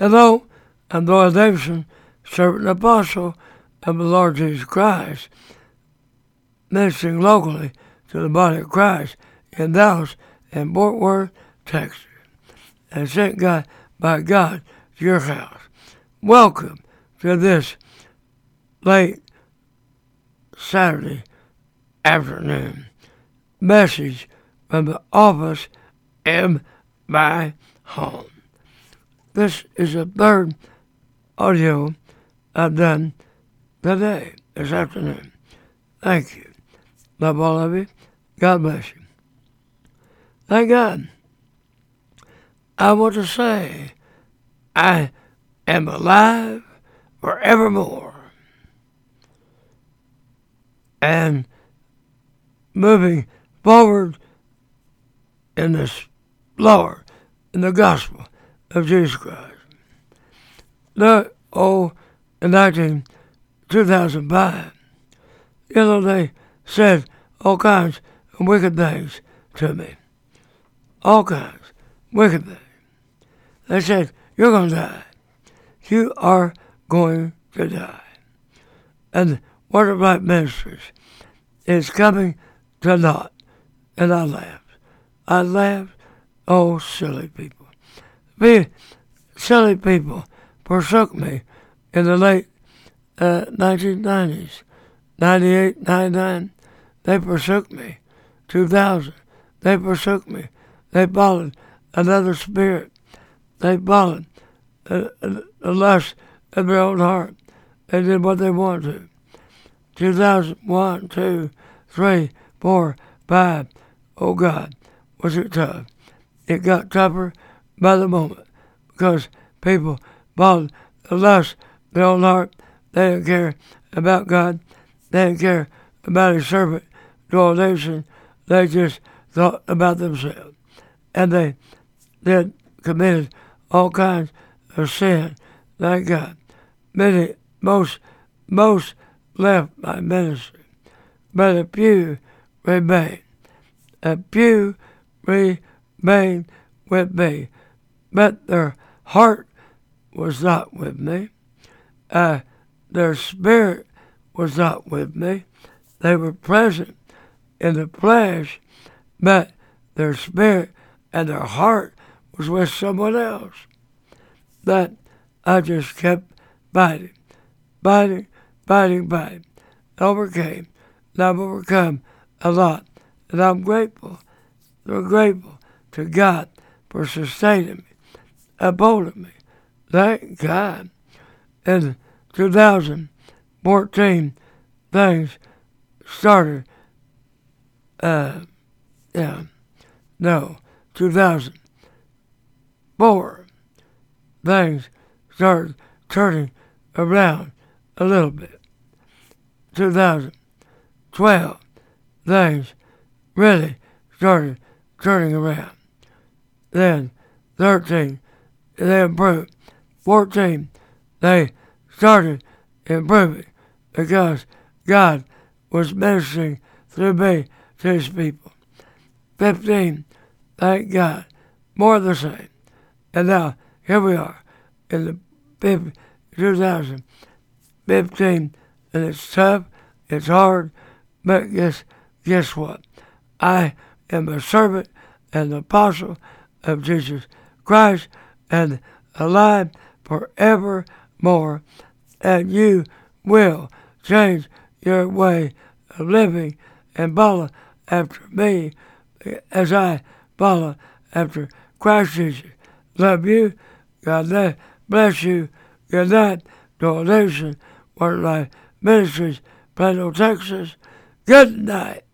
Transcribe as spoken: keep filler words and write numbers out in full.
Hello, I'm Doyle Davidson, servant and apostle of the Lord Jesus Christ, ministering locally to the body of Christ in Dallas and Fort Worth, Texas, and sent God by God to your house. Welcome to this late Saturday afternoon message from the office in my home. This is the third audio I've done today, this afternoon. Thank you. Love all of you. God bless you. Thank God. I want to say I am alive forevermore and moving forward in this Lord, in the gospel of Jesus Christ. The, oh, in nineteen, two thousand five, you know, they said all kinds of wicked things to me. All kinds of wicked things. They said, you're going to die. You are going to die. And Word of Life Ministries is coming to naught. And I laughed. I laughed. Oh, silly people. The silly people forsook me in the late uh, nineteen nineties. ninety-eight, ninety-nine, they forsook me. two thousand, they forsook me. They followed another spirit. They followed the, the lust of their own heart. They did what they wanted to. two thousand one, two, three, four, five. Oh God, was it tough. It got tougher by the moment because people followed the lust of their own heart. They didn't care about God. They didn't care about His servant, Doyle Davidson. They just thought about themselves. And they did committed all kinds of sin. Thank God. Many, most, most left my ministry. But a few remained. A few remained with me. But their heart was not with me. Uh, their spirit was not with me. They were present in the flesh, but their spirit and their heart was with someone else. That I just kept fighting, fighting, fighting, fighting. Overcame. And I've overcome a lot. And I'm grateful. We're grateful to God for sustaining me, upholding me. Thank God. In two thousand fourteen, things started, uh, yeah, no, two thousand four, things started turning around a little bit. two thousand twelve, things really started turning around. Then thirteen, they improved. fourteen, they started improving because God was ministering through me to His people. fifteen, thank God, more of the same. And now, here we are in the two thousand fifteen, and it's tough, it's hard, but guess, guess what? I am a servant and apostle of Jesus Christ and alive forevermore, and you will change your way of living and follow after me as I follow after Christ Jesus. Love you. God bless you. Good night. Doyle Davidson, Word of Life Ministries, Plano, Texas. Good night.